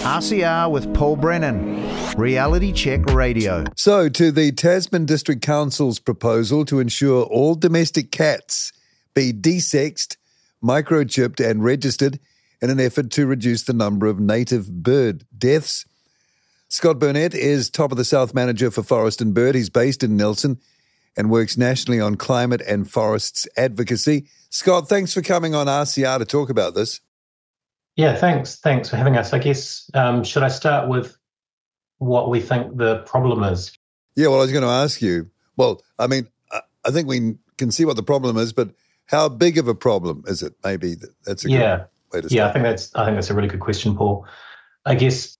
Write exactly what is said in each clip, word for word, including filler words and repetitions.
R C R with Paul Brennan, Reality Check Radio. So, to the Tasman District Council's proposal to ensure all domestic cats be desexed, microchipped and registered in an effort to reduce the number of native bird deaths. Scott Burnett is Top of the South Manager for Forest and Bird. He's based in Nelson and works nationally on climate and forests advocacy. Scott, thanks for coming on R C R to talk about this. Yeah, thanks. Thanks for having us. I guess, um, should I start with what we think the problem is? Yeah, well, I was going to ask you. Well, I mean, I think we can see what the problem is, but how big of a problem is it? Maybe that's a yeah. good way to start. Yeah, I think that's I think that's a really good question, Paul. I guess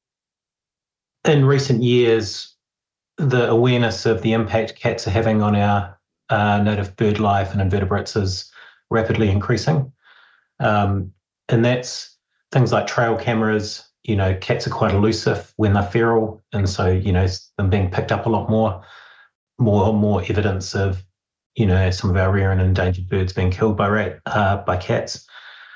in recent years, the awareness of the impact cats are having on our uh, native bird life and invertebrates is rapidly increasing. Um, and that's things like trail cameras. You know, cats are quite elusive when they're feral, and so, you know, them being picked up a lot more, more more evidence of, you know, some of our rare and endangered birds being killed by rat, uh, by cats.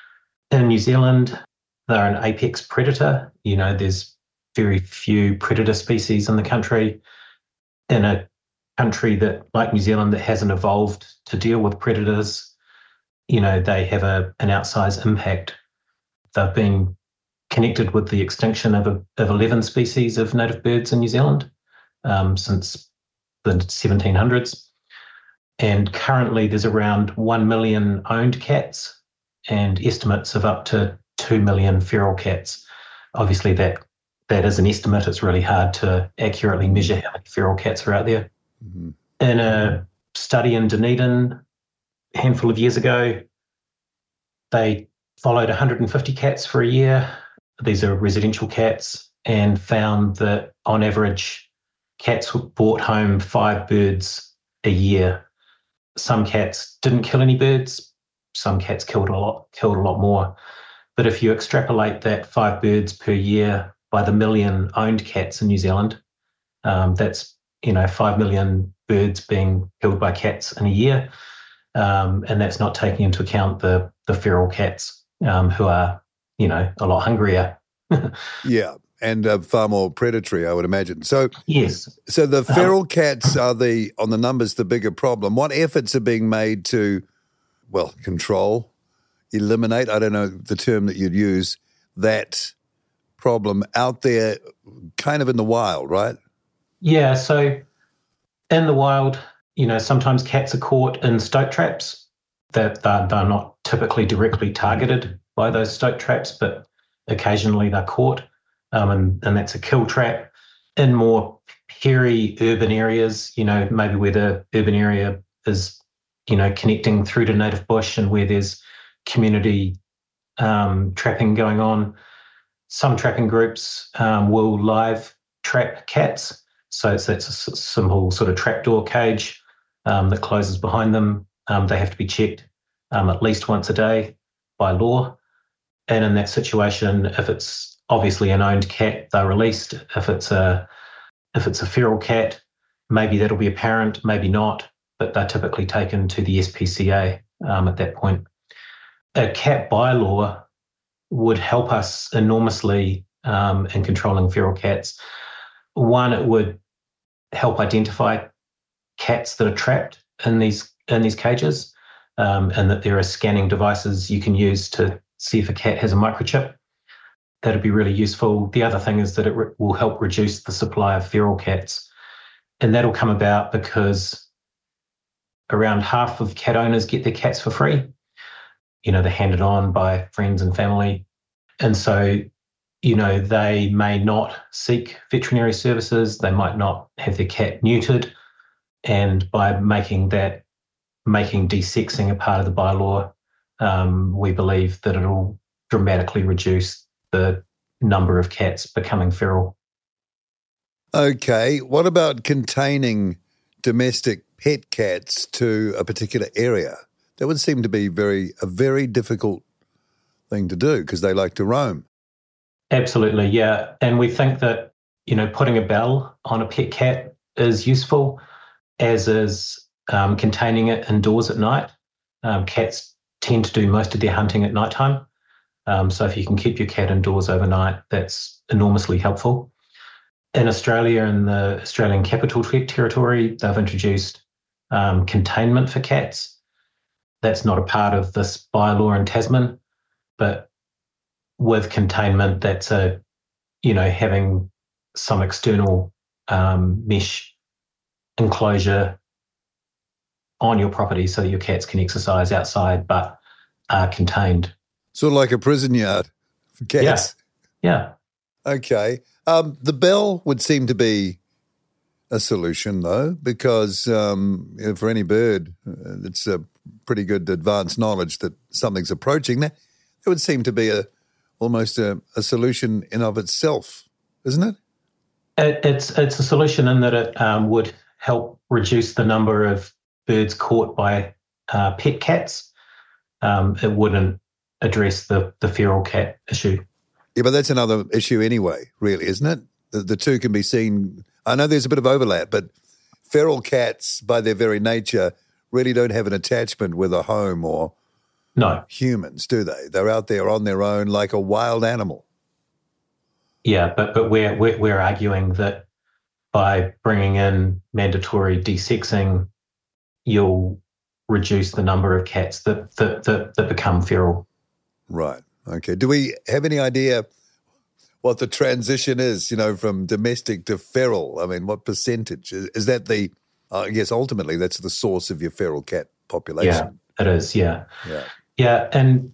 In New Zealand, they're an apex predator. You know, there's very few predator species in the country. In a country that, like New Zealand, that hasn't evolved to deal with predators, you know, they have a an outsized impact. They've been connected with the extinction of, a, of eleven species of native birds in New Zealand um, since the seventeen hundreds. And currently there's around one million owned cats and estimates of up to two million feral cats. Obviously that that is an estimate. It's really hard to accurately measure how many feral cats are out there. Mm-hmm. In a study in Dunedin a handful of years ago, they followed one hundred fifty cats for a year. These are residential cats, and found that on average, cats brought home five birds a year. Some cats didn't kill any birds. Some cats killed a lot, killed a lot more. But if you extrapolate that five birds per year by the million owned cats in New Zealand, um, that's, you know, five million birds being killed by cats in a year. Um, and that's not taking into account the the feral cats. Um, who are, you know, a lot hungrier. Yeah, and uh, far more predatory, I would imagine. So, yes. So the feral um, cats are the, on the numbers, the bigger problem. What efforts are being made to, well, control, eliminate, I don't know the term that you'd use, that problem out there kind of in the wild, right? Yeah, so in the wild, you know, sometimes cats are caught in stoat traps. That they're, they're not typically directly targeted by those stoat traps, but occasionally they're caught, um, and, and that's a kill trap. In more peri-urban areas, you know, maybe where the urban area is, you know, connecting through to native bush and where there's community um, trapping going on, some trapping groups um, will live trap cats. So it's, it's a simple sort of trapdoor cage um, that closes behind them. Um, they have to be checked um, at least once a day by law. And in that situation, if it's obviously an owned cat, they're released. If it's a if it's a feral cat, maybe that'll be apparent, maybe not, but they're typically taken to the S P C A um, at that point. A cat bylaw would help us enormously um, in controlling feral cats. One, it would help identify cats that are trapped in these in these cages, um, and that there are scanning devices you can use to see if a cat has a microchip. That'd be really useful. The other thing is that it re- will help reduce the supply of feral cats. And that'll come about because around half of cat owners get their cats for free. You know, they're handed on by friends and family. And so, you know, they may not seek veterinary services. They might not have their cat neutered. And by making that making desexing a part of the bylaw, um, we believe that it'll dramatically reduce the number of cats becoming feral. Okay, what about containing domestic pet cats to a particular area? That would seem to be very a very difficult thing to do because they like to roam. Absolutely, yeah. And we think that, you know, putting a bell on a pet cat is useful, as is um, containing it indoors at night. Um, cats tend to do most of their hunting at nighttime. Um, so if you can keep your cat indoors overnight, that's enormously helpful. In Australia, in the Australian Capital Territory, they've introduced um, containment for cats. That's not a part of this bylaw in Tasman, but with containment, that's a, you know, having some external um, mesh enclosure on your property so that your cats can exercise outside but are contained. Sort of like a prison yard for cats. Yeah. Yeah. Okay. Um, the bell would seem to be a solution, though, because um, you know, for any bird, uh, it's a pretty good advanced knowledge that something's approaching. That it would seem to be a almost a, a solution in of itself, isn't it? it it's it's a solution in that it um, would help reduce the number of birds caught by uh, pet cats. Um, it wouldn't address the the feral cat issue. Yeah, but that's another issue anyway, really, isn't it? The, the two can be seen. I know there's a bit of overlap, but feral cats, by their very nature, really don't have an attachment with a home or no humans, do they? They're out there on their own like a wild animal. Yeah, but but we're we're, we're arguing that by bringing in mandatory desexing, you'll reduce the number of cats that that that, that become feral. Right. Okay. Do we have any idea what the transition is, you know, from domestic to feral? I mean, what percentage? Is, is that the, uh, I guess ultimately that's the source of your feral cat population? Yeah, it is, yeah. Yeah. Yeah, and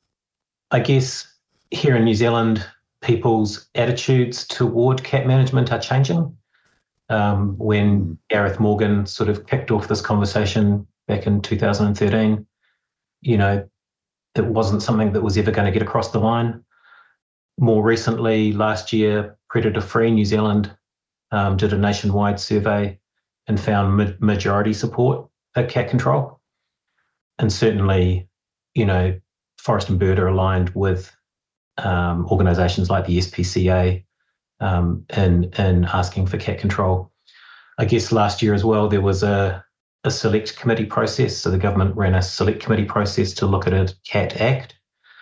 I guess here in New Zealand, people's attitudes toward cat management are changing. Um, when mm. Gareth Morgan sort of kicked off this conversation back in two thousand thirteen, you know, it wasn't something that was ever going to get across the line. More recently, last year, Predator Free New Zealand um, did a nationwide survey and found ma- majority support for cat control. And certainly, you know, Forest and Bird are aligned with um, organisations like the S P C A um, in, in asking for cat control. I guess last year as well, there was a a select committee process. So the government ran a select committee process to look at a Cat Act,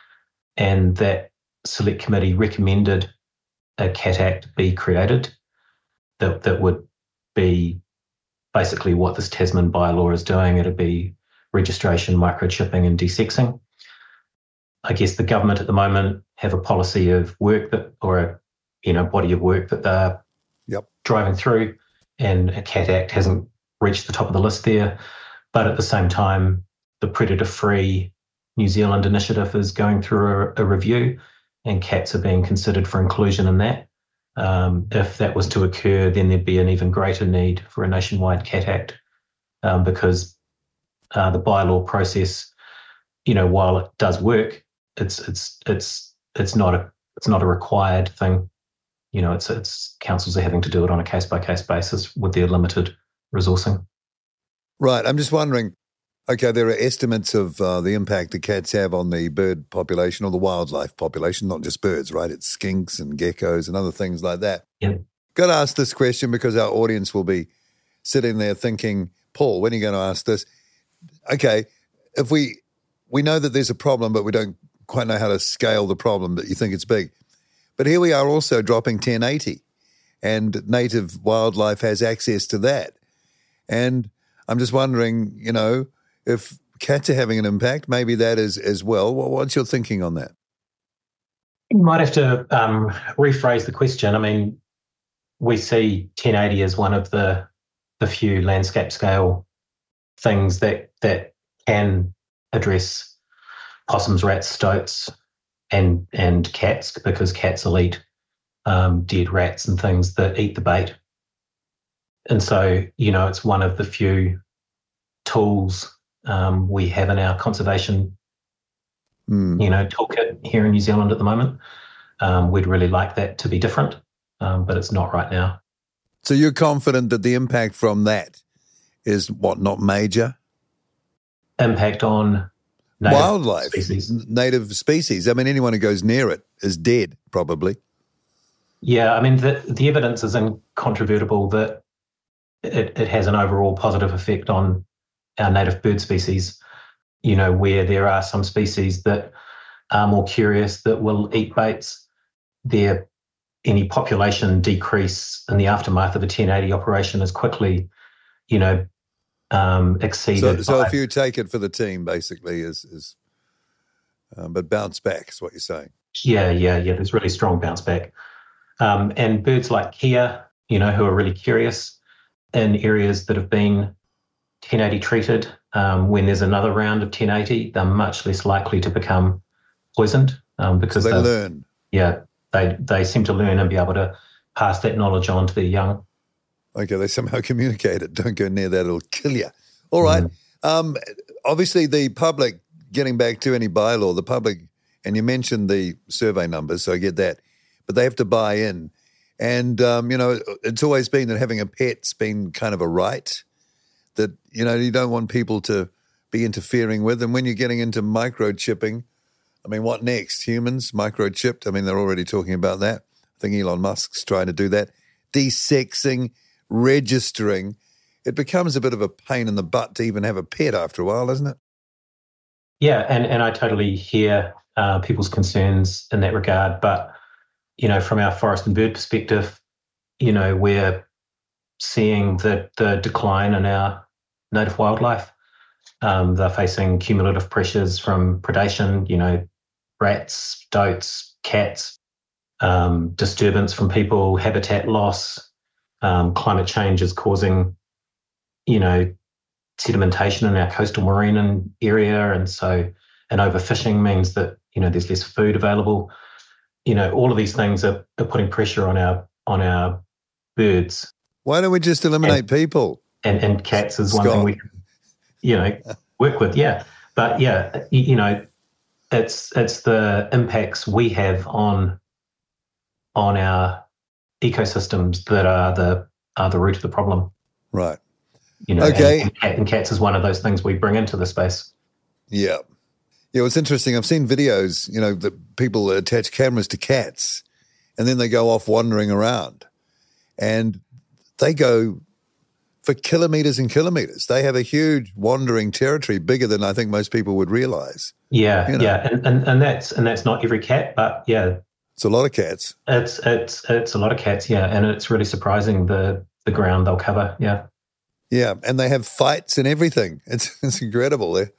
and that select committee recommended a Cat Act be created that, that would be basically what this Tasman bylaw is doing. It'd be registration, microchipping and desexing. I guess the government at the moment have a policy of work that, or a you know body of work that they're yep. driving through, and a Cat Act hasn't reached the top of the list there. But at the same time, the Predator Free New Zealand initiative is going through a, a review, and cats are being considered for inclusion in that. Um, if that was to occur, then there'd be an even greater need for a nationwide Cat Act um, because uh, the bylaw process, you know, while it does work, it's it's it's it's not a it's not a required thing. You know, it's it's councils are having to do it on a case by case basis with their limited resourcing. Right. I'm just wondering, okay, there are estimates of uh, the impact the cats have on the bird population or the wildlife population, not just birds, right? It's skinks and geckos and other things like that. Yeah. Got to ask this question because our audience will be sitting there thinking, Paul, when are you going to ask this? Okay, if we we know that there's a problem, but we don't quite know how to scale the problem, but you think it's big. But here we are also dropping ten eighty, and native wildlife has access to that. And I'm just wondering, you know, if cats are having an impact, maybe that is as well. What's your thinking on that? You might have to um, rephrase the question. I mean, we see ten eighty as one of the the few landscape scale things that that can address possums, rats, stoats, and and cats, because cats will eat um, dead rats and things that eat the bait. And so, you know, it's one of the few tools um, we have in our conservation, mm. you know, toolkit here in New Zealand at the moment. Um, we'd really like that to be different, um, but it's not right now. So you're confident that the impact from that is what, not major? Impact on native wildlife, species. native species. I mean, anyone who goes near it is dead, probably. Yeah, I mean, the, the evidence is incontrovertible that it, it has an overall positive effect on our native bird species, you know, where there are some species that are more curious, that will eat baits. There, any population decrease in the aftermath of a ten eighty operation is quickly, you know, um, exceeded. So, so by, if you take it for the team, basically, is is, um, but bounce back is what you're saying. Yeah, yeah, yeah. There's really strong bounce back, um, and birds like Kia, you know, who are really curious in areas that have been ten eighty treated. Um, when there's another round of ten eighty, they're much less likely to become poisoned um, because so they learn. Yeah, they they seem to learn and be able to pass that knowledge on to their young. Okay, they somehow communicate it. Don't go near that; it'll kill you. All right. Mm. Um, obviously, the public. Getting back to any bylaw, the public, and you mentioned the survey numbers, so I get that, but they have to buy in, and um, you know, it's always been that having a pet's been kind of a right. That, you know, you don't want people to be interfering with. And when you're getting into microchipping, I mean, what next? Humans microchipped? I mean, they're already talking about that. I think Elon Musk's trying to do that. Desexing, registering. It becomes a bit of a pain in the butt to even have a pet after a while, isn't it? Yeah, and, and I totally hear uh, people's concerns in that regard. But, you know, from our forest and bird perspective, you know, we're seeing the, the decline in our native wildlife. Um, they're facing cumulative pressures from predation, you know, rats, stoats, cats, um, disturbance from people, habitat loss. Um, climate change is causing, you know, sedimentation in our coastal marine area. And so, and overfishing means that, you know, there's less food available. You know, all of these things are, are putting pressure on our, on our birds. Why don't we just eliminate and, people? And and cats is Scott. one thing we can, you know, work with. Yeah. But yeah, you, you know, it's it's the impacts we have on on our ecosystems that are the are the root of the problem. Right. You know, okay. and, and, cat, and cats is one of those things we bring into the space. Yeah. Yeah, it's interesting. I've seen videos, you know, that people attach cameras to cats and then they go off wandering around. And they go for kilometres and kilometres. They have a huge wandering territory, bigger than I think most people would realise. Yeah, you know? yeah, and, and and that's and that's not every cat, but yeah, it's a lot of cats. It's it's it's a lot of cats, yeah, and it's really surprising the the ground they'll cover. Yeah, yeah, and they have fights and everything. It's it's incredible. There,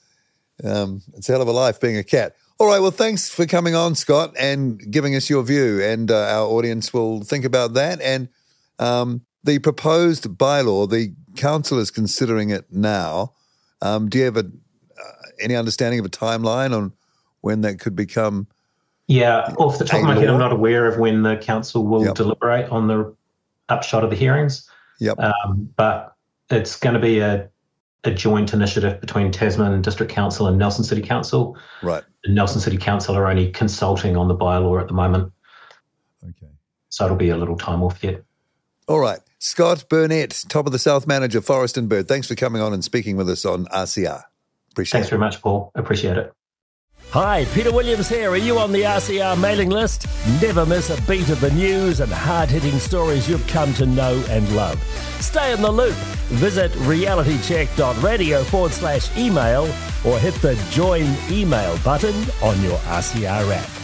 um, it's a hell of a life being a cat. All right, well, thanks for coming on, Scott, and giving us your view, and uh, our audience will think about that. And um, the proposed bylaw, the council is considering it now. Um, do you have a, uh, any understanding of a timeline on when that could become? Yeah, off the top of my head, I'm not aware of when the council will yep. deliberate on the upshot of the hearings. Yep. Um, but it's going to be a, a joint initiative between Tasman District Council and Nelson City Council. Right. The Nelson City Council are only consulting on the bylaw at the moment. Okay. So it'll be a little time off yet. All right. Scott Burnett, Top of the South Manager, Forest and Bird. Thanks for coming on and speaking with us on R C R. Appreciate Thanks it. Thanks very much, Paul. Appreciate it. Hi, Peter Williams here. Are you on the R C R mailing list? Never miss a beat of the news and hard-hitting stories you've come to know and love. Stay in the loop. Visit realitycheck.radio forward slash email or hit the join email button on your R C R app.